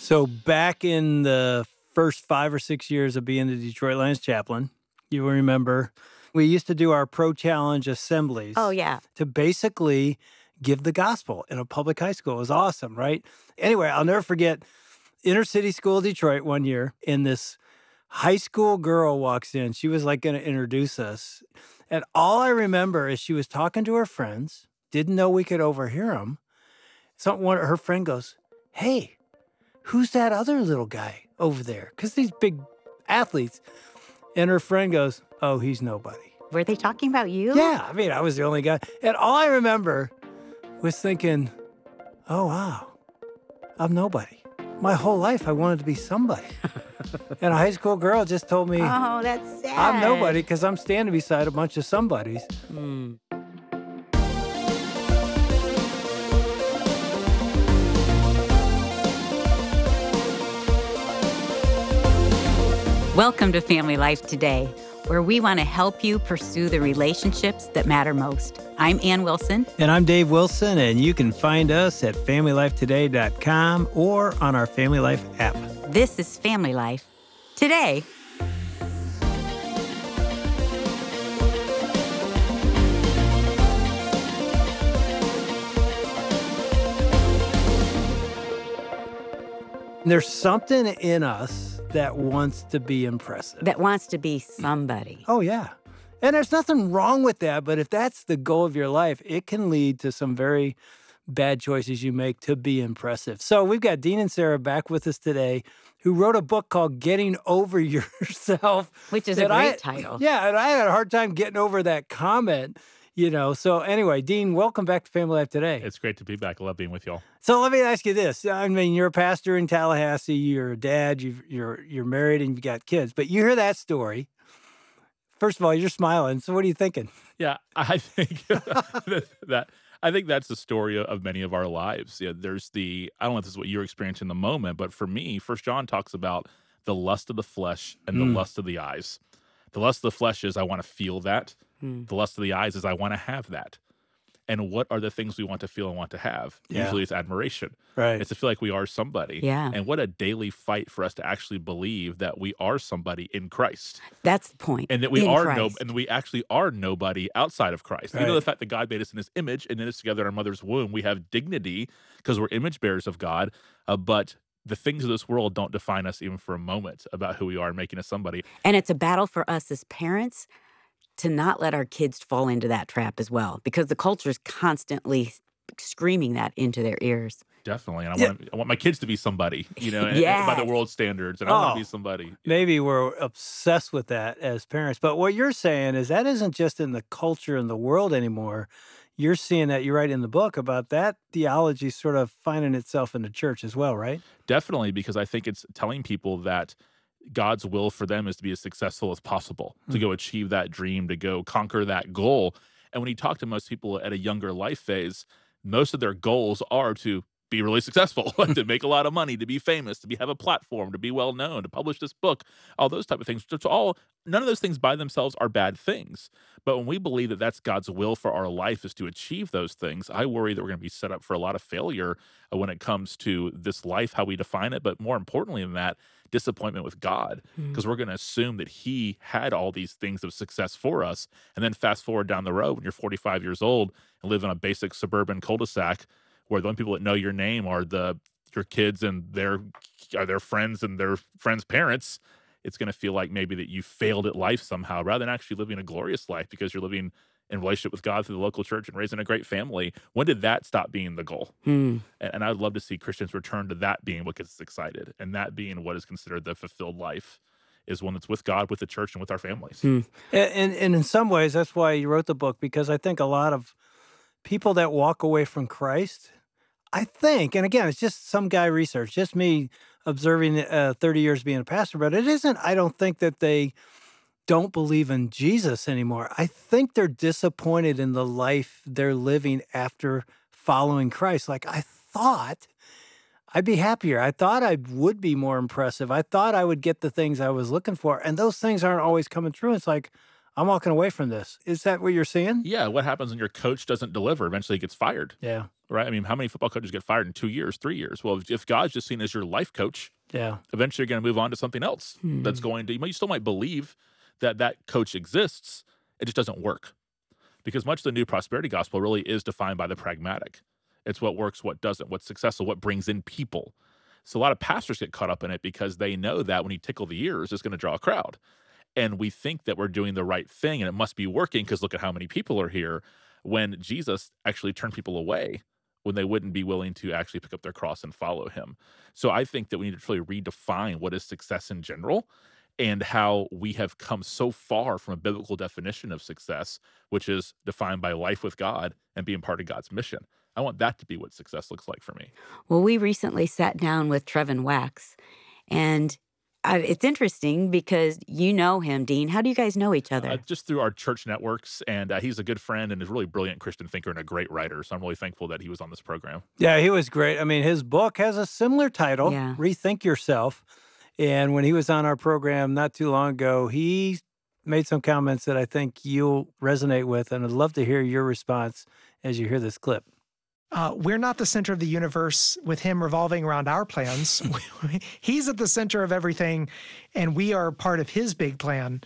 So back in the first 5 or 6 years of being the Detroit Lions chaplain, you will remember we used to do our Pro Challenge Oh, assemblies yeah. to basically give the gospel in a public high school. It was awesome, right? Anyway, I'll never forget inner city school of Detroit one year, and this high school girl walks in. She was like going to introduce us. And all I remember is she was talking to her friends, didn't know we could overhear them. Her friend goes, "Hey, who's that other little guy over there?" Because these big athletes. And her friend goes, "Oh, he's nobody." Were they talking about you? Yeah, I mean, I was the only guy. And all I remember was thinking, oh, wow, I'm nobody. My whole life, I wanted to be somebody. And a high school girl just told me Oh, that's sad. I'm nobody because I'm standing beside a bunch of somebodies. Hmm. Welcome to Family Life Today, where we want to help you pursue the relationships that matter most. I'm Ann Wilson. And I'm Dave Wilson, and you can find us at FamilyLifeToday.com or on our Family Life app. This is Family Life Today. There's something in us that wants to be impressive. That wants to be somebody. Oh, yeah. And there's nothing wrong with that, but if that's the goal of your life, it can lead to some very bad choices you make to be impressive. So we've got Dean and Sarah back with us today, who wrote a book called Getting Over Yourself. Which is a great title. Yeah, and I had a hard time getting over that comment, So anyway, Dean, welcome back to Family Life Today. It's great to be back. I love being with y'all. So let me ask you this. I mean, you're a pastor in Tallahassee, you're a dad, you're married, and you've got kids. But you hear that story. First of all, you're smiling. So what are you thinking? Yeah, I think I think that's the story of many of our lives. Yeah, there's I don't know if this is what you're experiencing in the moment, but for me, First John talks about the lust of the flesh and the lust of the eyes. The lust of the flesh is I want to feel that. The lust of the eyes is I want to have that. And what are the things we want to feel and want to have? Yeah. Usually it's admiration. Right. It's to feel like we are somebody. Yeah. And what a daily fight for us to actually believe that we are somebody in Christ. That's the point. And that we In are Christ. and we actually are nobody outside of Christ. Right. You know, the fact that God made us in his image and knit us together in our mother's womb, we have dignity because we're image bearers of God. But the things of this world don't define us even for a moment about who we are and making us somebody. And it's a battle for us as parents to not let our kids fall into that trap as well, because the culture is constantly screaming that into their ears. Definitely. And I want my kids to be somebody, and by the Yes. world's standards. And I want to be somebody. Maybe we're obsessed with that as parents. But what you're saying is that isn't just in the culture and the world anymore. You're seeing that, you write in the book about that theology sort of finding itself in the church as well, right? Definitely, because I think it's telling people that God's will for them is to be as successful as possible, to go achieve that dream, to go conquer that goal. And when you talk to most people at a younger life phase, most of their goals are to be really successful, to make a lot of money, to be famous, to have a platform, to be well known, to publish this book, all those type of things. None of those things by themselves are bad things. But when we believe that that's God's will for our life is to achieve those things, I worry that we're going to be set up for a lot of failure when it comes to this life, how we define it. But more importantly than that, disappointment with God, because we're going to assume that he had all these things of success for us. And then fast forward down the road when you're 45 years old and live in a basic suburban cul-de-sac where the only people that know your name are your kids and their friends and their friends' parents. It's going to feel like maybe that you failed at life somehow rather than actually living a glorious life because you're living in relationship with God through the local church and raising a great family. When did that stop being the goal? And I'd love to see Christians return to that being what gets us excited, and that being what is considered the fulfilled life is one that's with God, with the church, and with our families. And in some ways, that's why you wrote the book, because I think a lot of people that walk away from Christ, I think, and again, it's just some guy research, just me observing 30 years being a pastor, but it isn't, I don't think that they don't believe in Jesus anymore. I think they're disappointed in the life they're living after following Christ. Like, I thought I'd be happier. I thought I would be more impressive. I thought I would get the things I was looking for. And those things aren't always coming through. It's like, I'm walking away from this. Is that what you're seeing? Yeah, what happens when your coach doesn't deliver? Eventually he gets fired, Yeah. right? I mean, how many football coaches get fired in 2 years, 3 years? Well, if God's just seen as your life coach, Yeah. eventually you're going to move on to something else that's Hmm. going to, you still might believe that that coach exists. It just doesn't work because much of the new prosperity gospel really is defined by the pragmatic. It's what works, what doesn't, what's successful, what brings in people. So a lot of pastors get caught up in it because they know that when you tickle the ears, it's going to draw a crowd. And we think that we're doing the right thing and it must be working because look at how many people are here when Jesus actually turned people away when they wouldn't be willing to actually pick up their cross and follow him. So I think that we need to really redefine what is success in general and how we have come so far from a biblical definition of success, which is defined by life with God and being part of God's mission. I want that to be what success looks like for me. Well, we recently sat down with Trevin Wax, and it's interesting because you know him, Dean. How do you guys know each other? Just through our church networks, and he's a good friend and is a really brilliant Christian thinker and a great writer. So I'm really thankful that he was on this program. Yeah, he was great. I mean, his book has a similar title, Yeah. Rethink Yourself. And when he was on our program not too long ago, he made some comments that I think you'll resonate with. And I'd love to hear your response as you hear this clip. We're not the center of the universe with him revolving around our plans. He's at the center of everything, and we are part of his big plan.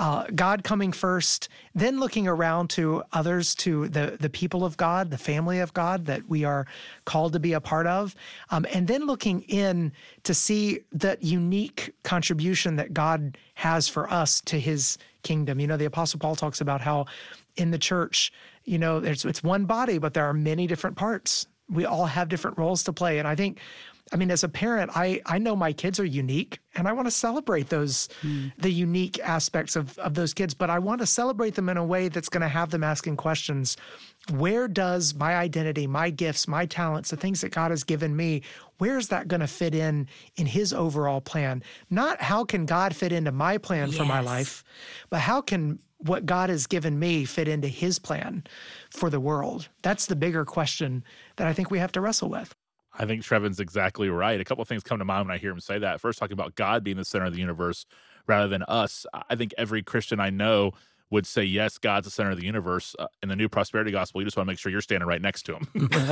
God coming first, then looking around to others, to the people of God, the family of God that we are called to be a part of, and then looking in to see that unique contribution that God has for us to his kingdom. You know, the Apostle Paul talks about how in the church, you know, it's one body, but there are many different parts. We all have different roles to play. And I think, I mean, as a parent, I know my kids are unique and I want to celebrate those, the unique aspects of those kids, but I want to celebrate them in a way that's going to have them asking questions. Where does my identity, my gifts, my talents, the things that God has given me, where is that going to fit in his overall plan? Not how can God fit into my plan for my Yes. life, but how can what God has given me fit into his plan for the world? That's the bigger question that I think we have to wrestle with. I think Trevin's exactly right. A couple of things come to mind when I hear him say that. First, talking about God being the center of the universe rather than us. I think every Christian I know would say, yes, God's the center of the universe. In the new prosperity gospel, you just want to make sure you're standing right next to him,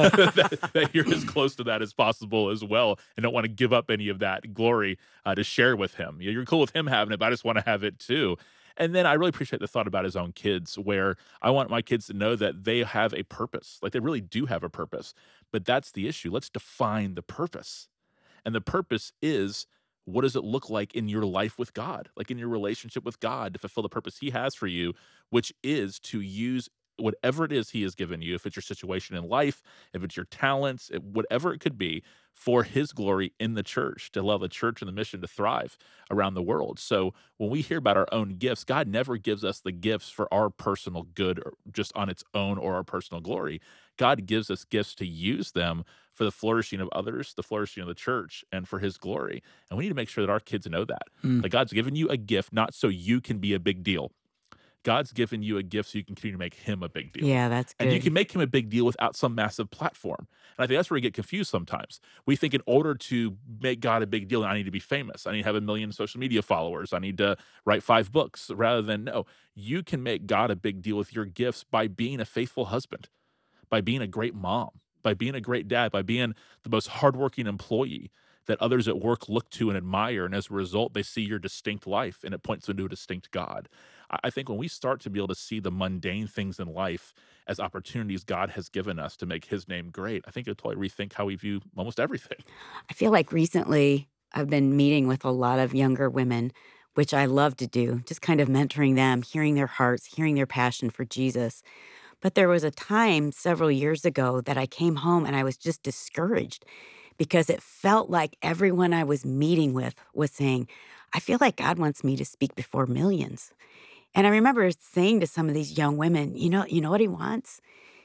that you're as close to that as possible as well, and don't want to give up any of that glory to share with him. You're cool with him having it, but I just want to have it too. And then I really appreciate the thought about his own kids, where I want my kids to know that they have a purpose. Like they really do have a purpose. But that's the issue. Let's define the purpose. And the purpose is, what does it look like in your life with God, like in your relationship with God to fulfill the purpose he has for you, which is to use whatever it is he has given you, if it's your situation in life, if it's your talents, whatever it could be, for his glory in the church, to allow the church and the mission to thrive around the world. So when we hear about our own gifts, God never gives us the gifts for our personal good or just on its own or our personal glory. God gives us gifts to use them for the flourishing of others, the flourishing of the church, and for his glory. And we need to make sure that our kids know that. Mm. That God's given you a gift not so you can be a big deal. God's given you a gift so you can continue to make him a big deal. Yeah, that's good. And you can make him a big deal without some massive platform. And I think that's where we get confused sometimes. We think in order to make God a big deal, I need to be famous. I need to have 1 million social media followers. I need to write 5 books, rather than, no, you can make God a big deal with your gifts by being a faithful husband, by being a great mom, by being a great dad, by being the most hardworking employee that others at work look to and admire. And as a result, they see your distinct life and it points them to a distinct God. I think when we start to be able to see the mundane things in life as opportunities God has given us to make his name great, I think it'll totally rethink how we view almost everything. I feel like recently I've been meeting with a lot of younger women, which I love to do, just kind of mentoring them, hearing their hearts, hearing their passion for Jesus. But there was a time several years ago that I came home and I was just discouraged because it felt like everyone I was meeting with was saying, I feel like God wants me to speak before millions. And I remember saying to some of these young women, you know what he wants?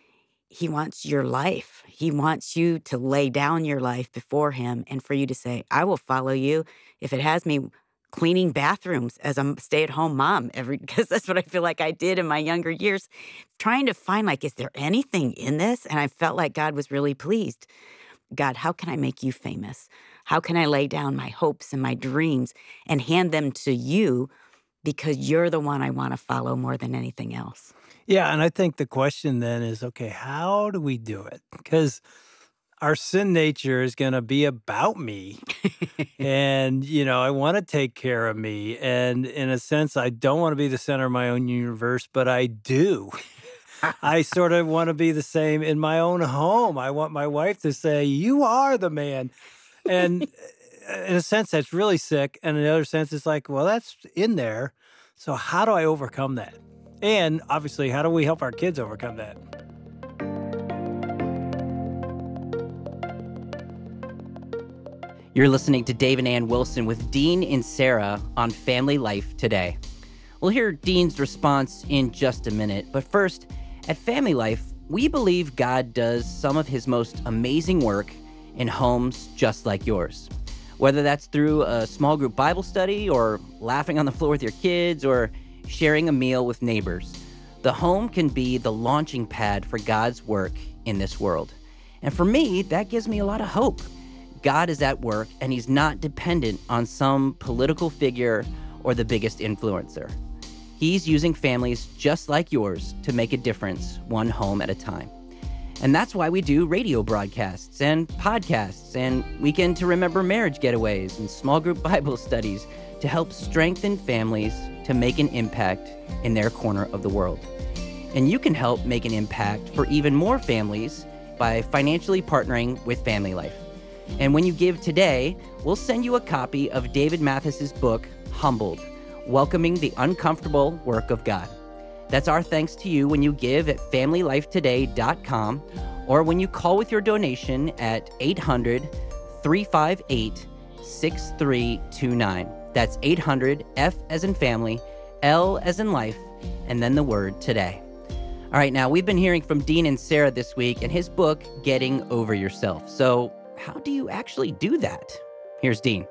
He wants your life. He wants you to lay down your life before him and for you to say, I will follow you if it has me cleaning bathrooms as a stay-at-home mom because that's what I feel like I did in my younger years, trying to find like, is there anything in this? And I felt like God was really pleased. God, how can I make you famous? How can I lay down my hopes and my dreams and hand them to you because you're the one I want to follow more than anything else. Yeah, and I think the question then is, okay, how do we do it? Because our sin nature is going to be about me. And, I want to take care of me. And in a sense, I don't want to be the center of my own universe, but I do. I sort of want to be the same in my own home. I want my wife to say, "You are the man." And in a sense, that's really sick. And in another sense, it's like, well, that's in there. So how do I overcome that? And obviously, how do we help our kids overcome that? You're listening to Dave and Ann Wilson with Dean and Sarah on Family Life Today. We'll hear Dean's response in just a minute, but first, at Family Life, we believe God does some of his most amazing work in homes just like yours. Whether that's through a small group Bible study or laughing on the floor with your kids or sharing a meal with neighbors, the home can be the launching pad for God's work in this world. And for me, that gives me a lot of hope. God is at work, and he's not dependent on some political figure or the biggest influencer. He's using families just like yours to make a difference, one home at a time. And that's why we do radio broadcasts and podcasts and Weekend to Remember Marriage getaways and small group Bible studies to help strengthen families to make an impact in their corner of the world. And you can help make an impact for even more families by financially partnering with Family Life. And when you give today, we'll send you a copy of David Mathis's book, Humbled, Welcoming the Uncomfortable Work of God. That's our thanks to you when you give at FamilyLifeToday.com or when you call with your donation at 800-358-6329. That's 800, F as in family, L as in life, and then the word today. All right, now we've been hearing from Dean and Sarah this week and his book, Getting Over Yourself. So how do you actually do that? Here's Dean.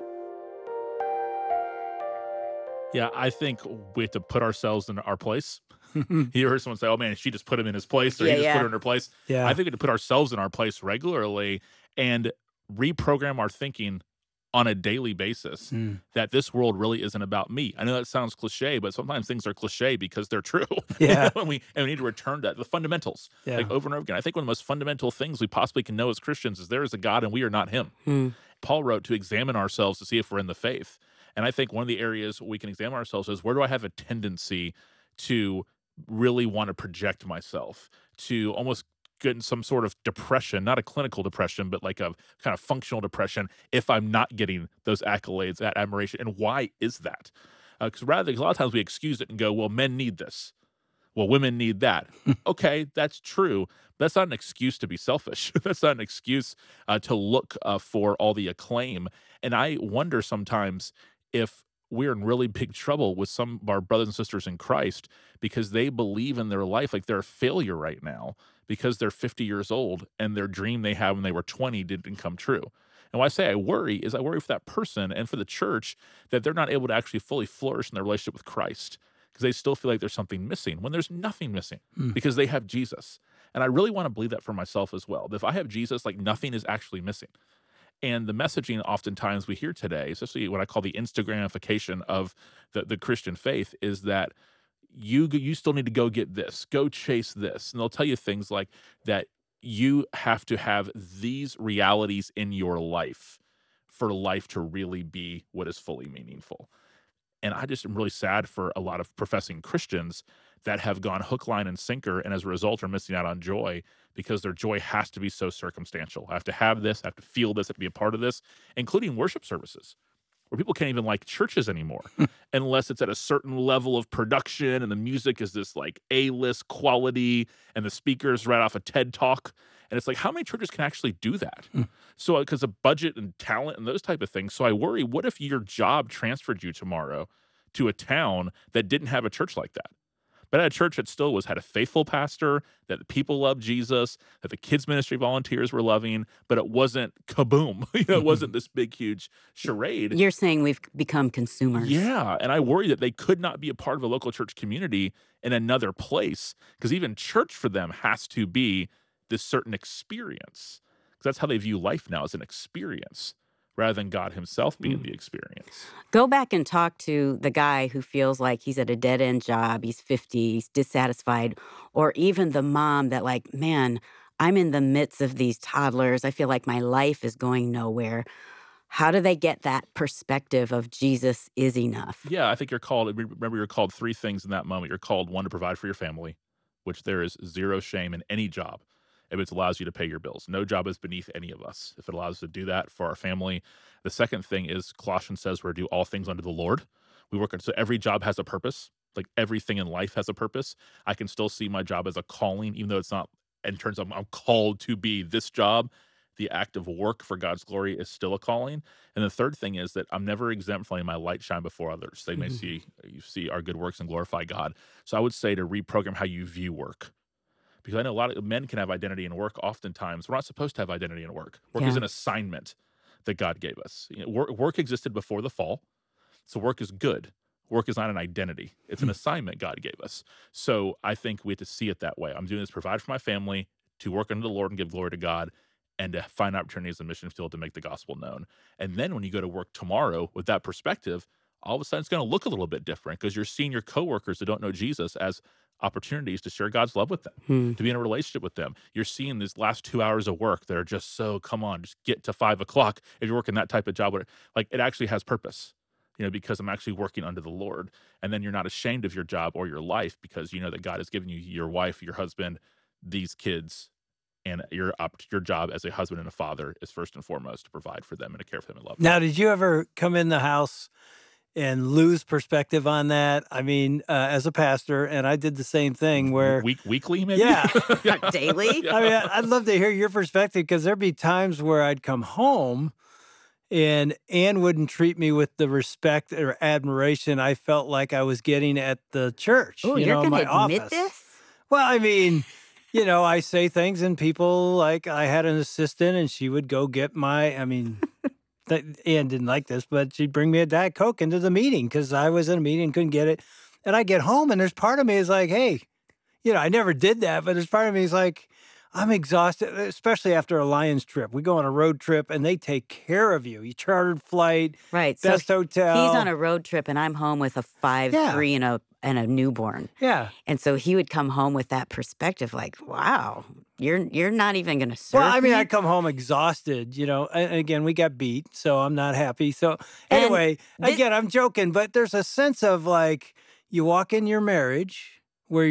Yeah, I think we have to put ourselves in our place. You heard someone say, "Oh man, she just put him in his place," or "He just put her in her place." Yeah. I think we have to put ourselves in our place regularly and reprogram our thinking on a daily basis that this world really isn't about me. I know that sounds cliche, but sometimes things are cliche because they're true. Yeah. And we need to return to the fundamentals, like over and over again. I think one of the most fundamental things we possibly can know as Christians is there is a God and we are not him. Paul wrote to examine ourselves to see if we're in the faith. And I think one of the areas we can examine ourselves is, where do I have a tendency to really want to project myself, to almost get in some sort of depression, not a clinical depression, but like a kind of functional depression if I'm not getting those accolades, that admiration. And why is that? Because a lot of times we excuse it and go, well, men need this. Well, women need that. Okay, that's true. But that's not an excuse to be selfish. That's not an excuse to look for all the acclaim. And I wonder sometimes if we're in really big trouble with some of our brothers and sisters in Christ because they believe in their life like they're a failure right now because they're 50 years old and their dream they had when they were 20 didn't come true. And why I say I worry is I worry for that person and for the church that they're not able to actually fully flourish in their relationship with Christ because they still feel like there's something missing when there's nothing missing because they have Jesus. And I really want to believe that for myself as well. That if I have Jesus, like nothing is actually missing. And the messaging oftentimes we hear today, especially what I call the Instagramification of the Christian faith, is that you still need to go get this, go chase this. And they'll tell you things like that you have to have these realities in your life for life to really be what is fully meaningful. And I just am really sad for a lot of professing Christians that have gone hook, line, and sinker, and as a result are missing out on joy because their joy has to be so circumstantial. I have to have this, I have to feel this, I have to be a part of this, including worship services, where people can't even like churches anymore unless it's at a certain level of production and the music is this like A-list quality and the speakers right off a TED Talk. And it's like, how many churches can actually do that? So because of budget and talent and those type of things. So I worry, what if your job transferred you tomorrow to a town that didn't have a church like that? But at a church that still had a faithful pastor, that the people loved Jesus, that the kids ministry volunteers were loving, but it wasn't kaboom. It wasn't this big, huge charade. You're saying we've become consumers. Yeah, and I worry that they could not be a part of a local church community in another place because even church for them has to be this certain experience because that's how they view life now, as an experience rather than God himself being the experience. Go back and talk to the guy who feels like he's at a dead end job, he's 50, he's dissatisfied, or even the mom that, like, man, I'm in the midst of these toddlers. I feel like my life is going nowhere. How do they get that perspective of Jesus is enough? Yeah, I think you're called, remember, you're called three things in that moment. You're called, one, to provide for your family, which there is zero shame in any job if it allows you to pay your bills. No job is beneath any of us if it allows us to do that for our family. The second thing is Colossians says we're to do all things unto the Lord. We work on, so every job has a purpose. Like everything in life has a purpose. I can still see my job as a calling, even though it's not in terms of I'm called to be this job. The act of work for God's glory is still a calling. And the third thing is that I'm never exempt from letting my light shine before others. They may see our good works and glorify God. So I would say to reprogram how you view work. Because I know a lot of men can have identity in work. Oftentimes, we're not supposed to have identity in work. Work is Yeah. an assignment that God gave us. You know, work existed before the fall, so work is good. Work is not an identity. It's an assignment God gave us. So I think we have to see it that way. I'm doing this to provide for my family, to work unto the Lord and give glory to God, and to find opportunities in the mission field to make the gospel known. And then when you go to work tomorrow with that perspective, all of a sudden it's going to look a little bit different because you're seeing your coworkers that don't know Jesus as opportunities to share God's love with them, Hmm. to be in a relationship with them. You're seeing these last 2 hours of work that are just so, come on, just get to 5 o'clock. If you're working that type of job, where, like, it actually has purpose, you know, because I'm actually working under the Lord. And then you're not ashamed of your job or your life because you know that God has given you your wife, your husband, these kids, and your job as a husband and a father is first and foremost to provide for them and to care for them and love them. Now, did you ever come in the house and lose perspective on that? I mean, as a pastor, and I did the same thing where, Weekly, maybe? yeah, Daily? I mean, I'd love to hear your perspective because there'd be times where I'd come home and Ann wouldn't treat me with the respect or admiration I felt like I was getting at the church, Oh, you you're know, in going my to admit office. this? Well, I mean, you know, I say things and people, like, I had an assistant and she would go get I mean, Ann didn't like this, but she'd bring me a Diet Coke into the meeting because I was in a meeting and couldn't get it. And I get home and there's part of me is like, hey, you know, I never did that, but there's part of me is like, I'm exhausted, especially after a Lions trip. We go on a road trip and they take care of you. You chartered flight, Right. So best hotel. he's on a road trip and I'm home with a 5, Yeah. 3, and a newborn. Yeah. And so he would come home with that perspective, like, wow, you're not even going to serve Well, I mean, me? I come home exhausted, you know, and again, we got beat, so I'm not happy. So And anyway, thi- again, I'm joking, but there's a sense of like you walk in your marriage where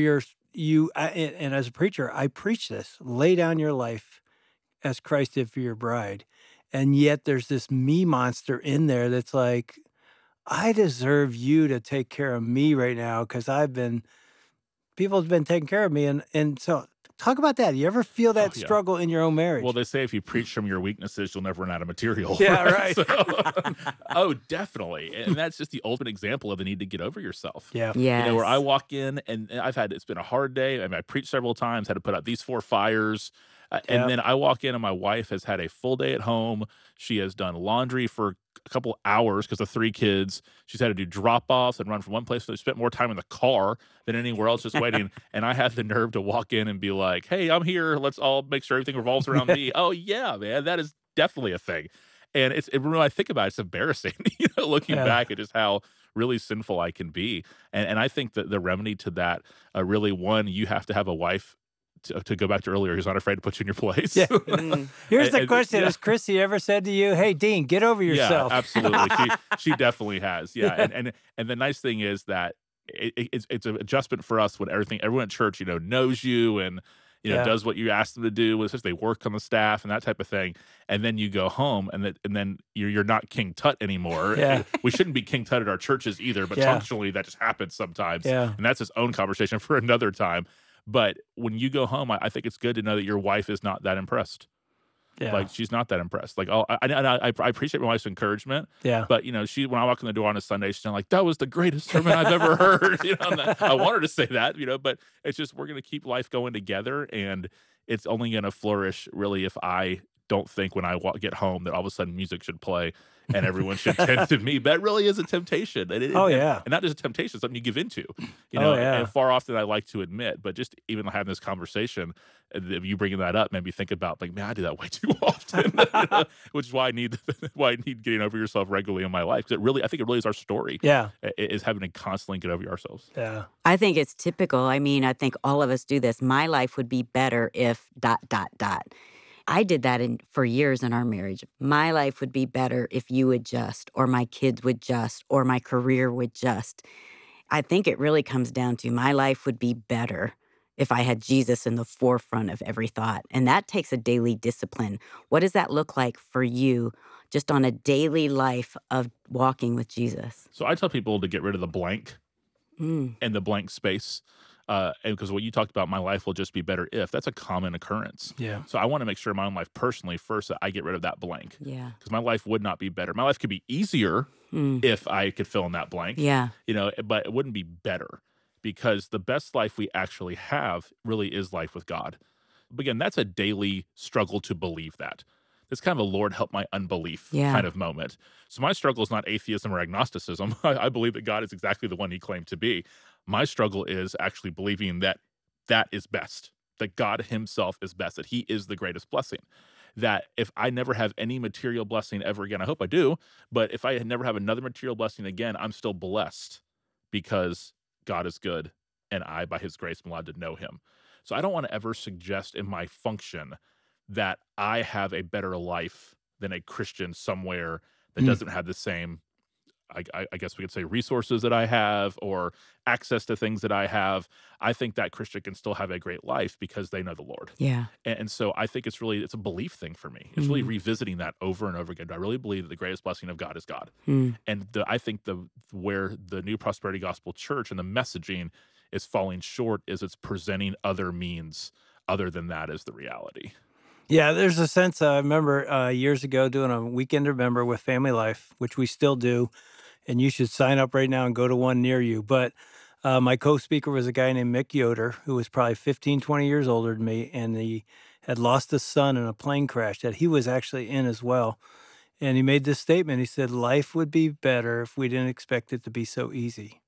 and as a preacher, I preach this: lay down your life as Christ did for your bride, and yet there's this me monster in there that's like, I deserve you to take care of me right now because people have been taking care of me, and so. Talk about that. You ever feel that yeah. struggle in your own marriage? Well, they say if you preach from your weaknesses, you'll never run out of material. Yeah, right. So, oh, definitely. And that's just the ultimate example of the need to get over yourself. Yeah. Yes. You know, where I walk in and it's been a hard day. I mean, I preached several times, had to put out these 4 fires. Yeah. And then I walk in and my wife has had a full day at home. She has done laundry for a couple hours because of 3 kids. She's had to do drop-offs and run from one place. So she spent more time in the car than anywhere else just waiting. And I had the nerve to walk in and be like, hey, I'm here. Let's all make sure everything revolves around me. Oh, yeah, man, that is definitely a thing. And when I think about it, it's embarrassing, you know, looking Yeah. back at just how really sinful I can be. And I think that the remedy to that, really, one, you have to have a wife to go back to earlier, who's not afraid to put you in your place. Yeah. Mm. Here's the And- question: yeah. Has Chrissy ever said to you, "Hey, Dean, get over yourself"? Yeah, absolutely. She definitely has. Yeah, and the nice thing is that it's an adjustment for us when everyone at church, you know, knows you and you know Yeah. does what you ask them to do. Especially they work on the staff and that type of thing. And then you go home and then you're not King Tut anymore. Yeah. We shouldn't be King Tut at our churches either, but Yeah. functionally that just happens sometimes. Yeah. And that's its own conversation for another time. But when you go home, I think it's good to know that your wife is not that impressed. Yeah. Like she's not that impressed. Like I appreciate my wife's encouragement, Yeah. but you know when I walk in the door on a Sunday, she's like, "That was the greatest sermon I've ever heard." You know, and I want her to say that, you know, but it's just we're gonna keep life going together, and it's only gonna flourish really if I don't think when I get home that all of a sudden music should play and everyone should tend to me. That really is a temptation. Oh, yeah. And not just a temptation, something you give into, Oh, yeah. and far often I like to admit, but just even having this conversation, you bringing that up made me think about, like, man, I do that way too often, which is why I need getting over yourself regularly in my life. Because I think it really is our story. Yeah. Is having to constantly get over ourselves. Yeah. I think it's typical. I mean, I think all of us do this. My life would be better if ... I did that for years in our marriage. My life would be better if you would just, or my kids would just, or my career would just. I think it really comes down to my life would be better if I had Jesus in the forefront of every thought. And that takes a daily discipline. What does that look like for you just on a daily life of walking with Jesus? So I tell people to get rid of the blank and the blank space. And because what you talked about, my life will just be better if, that's a common occurrence. Yeah. So I want to make sure in my own life personally first that I get rid of that blank. Yeah. Because my life would not be better. My life could be easier if I could fill in that blank. Yeah. But it wouldn't be better, because the best life we actually have really is life with God. But again, that's a daily struggle to believe that. It's kind of a Lord help my unbelief kind of moment. So my struggle is not atheism or agnosticism. I believe that God is exactly the one he claimed to be. My struggle is actually believing that that is best, that God himself is best, that he is the greatest blessing. That if I never have any material blessing ever again, I hope I do, but if I never have another material blessing again, I'm still blessed because God is good and I, by his grace, am allowed to know him. So I don't want to ever suggest in my function that I have a better life than a Christian somewhere that doesn't have the same, I guess we could say, resources that I have or access to things that I have. I think that Christian can still have a great life because they know the Lord. Yeah. And so I think it's a belief thing for me. It's really revisiting that over and over again. Do I really believe that the greatest blessing of God is God? And I think where the New Prosperity Gospel Church and the messaging is falling short is it's presenting other means other than that as the reality. Yeah, there's a sense, I remember years ago doing a Weekend Remember with Family Life, which we still do, and you should sign up right now and go to one near you. But my co-speaker was a guy named Mick Yoder, who was probably 15, 20 years older than me, and he had lost a son in a plane crash that he was actually in as well. And he made this statement. He said, life would be better if we didn't expect it to be so easy.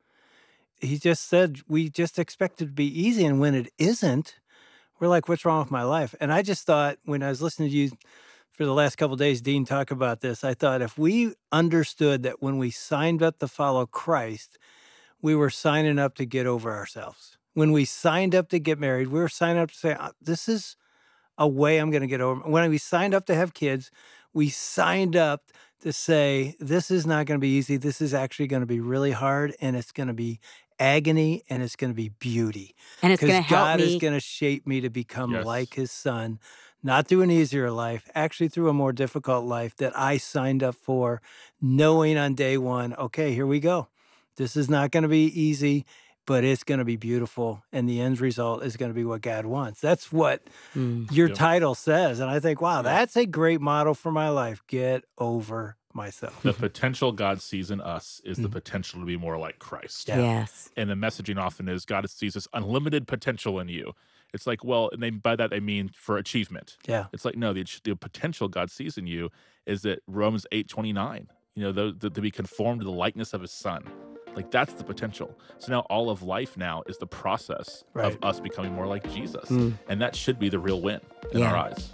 He just said, we just expect it to be easy, and when it isn't, we're like, what's wrong with my life? And I just thought, when I was listening to you for the last couple of days, Dean, talk about this, I thought if we understood that when we signed up to follow Christ, we were signing up to get over ourselves. When we signed up to get married, we were signing up to say, this is a way I'm going to get over. When we signed up to have kids, we signed up to say, this is not going to be easy. This is actually going to be really hard, and it's going to be agony, and it's going to be beauty. And it's going to help God me. is going to shape me to become Yes. like his son, not through an easier life, actually through a more difficult life that I signed up for, knowing on day one, okay, here we go. This is not going to be easy, but it's going to be beautiful, and the end result is going to be what God wants. That's what your Yep. title says, and I think, wow, that's a great model for my life. Get over myself. The potential God sees in us is the potential to be more like Christ. Yeah. Yes. And the messaging often is God sees this unlimited potential in you. It's like, well, and by that they mean for achievement. Yeah. It's like, no, the potential God sees in you is that Romans 8:29, to be conformed to the likeness of his son. Like, that's the potential. So now all of life now is the process of Right. us becoming more like Jesus. And that should be the real win in Yeah. our eyes.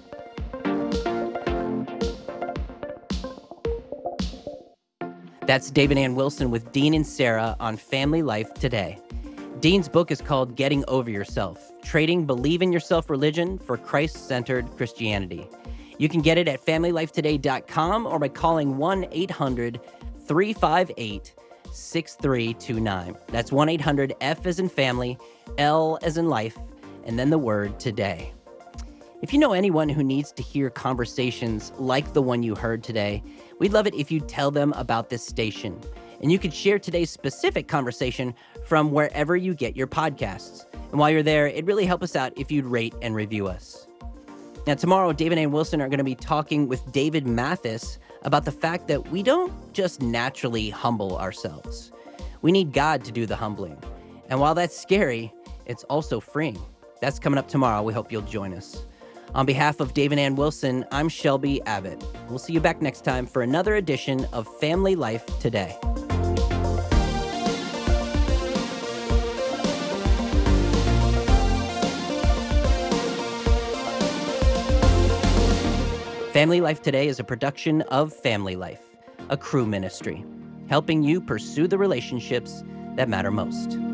That's David Ann Wilson with Dean and Sarah on Family Life Today. Dean's book is called Getting Over Yourself, Trading Believe in Yourself Religion for Christ-Centered Christianity. You can get it at familylifetoday.com or by calling 1-800-358-6329. That's 1-800-F as in family, L as in life, and then the word today. If you know anyone who needs to hear conversations like the one you heard today, we'd love it if you'd tell them about this station. And you could share today's specific conversation from wherever you get your podcasts. And while you're there, it'd really help us out if you'd rate and review us. Now, tomorrow, David and Wilson are going to be talking with David Mathis about the fact that we don't just naturally humble ourselves. We need God to do the humbling. And while that's scary, it's also freeing. That's coming up tomorrow. We hope you'll join us. On behalf of Dave and Ann Wilson, I'm Shelby Abbott. We'll see you back next time for another edition of Family Life Today. Family Life Today is a production of Family Life, a Cru ministry, helping you pursue the relationships that matter most.